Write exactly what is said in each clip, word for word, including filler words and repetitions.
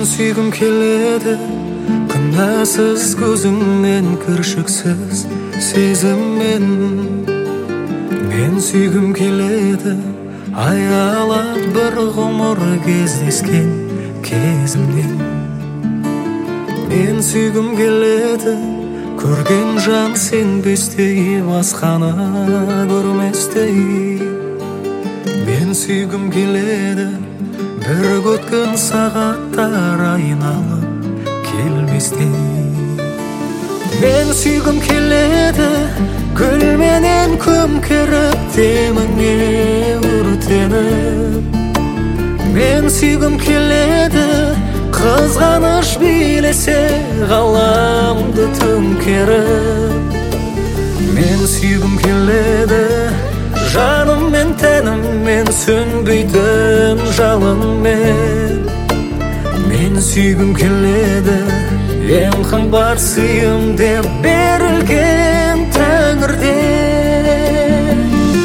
Сүйгім келеді күнәсіз көзіңмен, кіршіксіз сезіммен. Мен сүйгім келеді аялап бір ғұмыр кездескен кезімнен. Мен сүйгім келеді көрген жан сенбестей, басқаны көрместей. Мен сүйгім келеді бір өткен сағаттар айналып келместей. Мен сүйгім келеді гүлменен көмкеріп, деміңе өртеніп. Мен сүйгім келеді қызғаныш билесе, ғаламды төңкеріп. Мен сүйгім келеді жаныммен, тәніммен, сөнбейтін жалынмен. Мен сүйгім келеді ең қымбат сыйым деп берілген Тәңірден.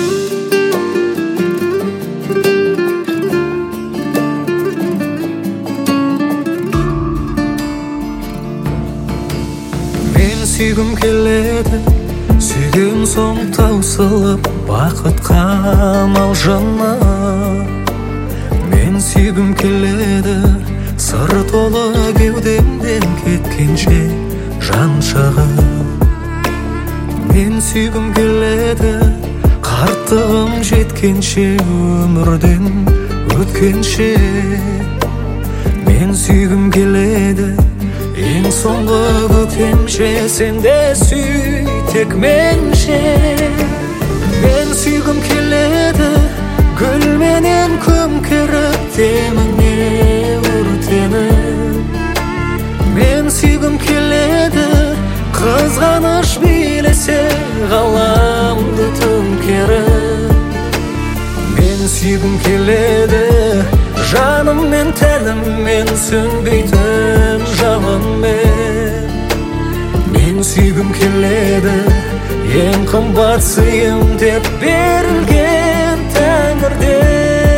Мен сүйгім келеді сүйген соң таусылып, бақытқа малжына. Мен сүйгім келеді сыр толы кеудемден кеткенше жан шығып. Мен сүйгім келеді қарттығым жеткенше, өмірден өткенше. Мен сүйгім келеді ең соңғы көкемше, сенде сүй тек менше. Мен сүйгім келеді гүлменен көмкеріп, деміңе өртеніп. Мен сүйгім келеді қызғаныш билесе, ғаламды төңкеріп. Мен сүйгім келеді жаныммен, тәніммен, сөнбейтін жалынмен. Мен сүйгім келеді ең қымбат сыйым деп берілген Тәңірден.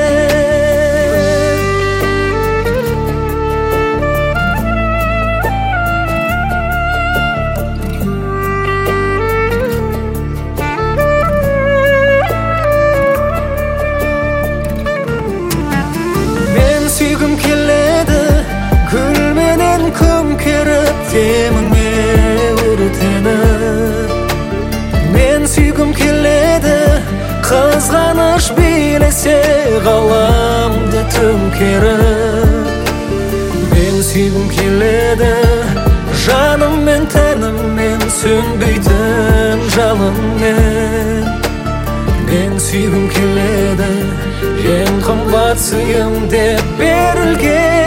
Мен сүйгім келеді гүлменен көмкеріп, деміңе өртеніп. Мен сүйгім келеді қызғаныш билесе, ғаламды төңкеріп. Мен сүйгім келеді жаныммен, тәніммен, сөнбейтін жалынмен. Мен сүйгім келеді ең қымбат сыйым деп берілген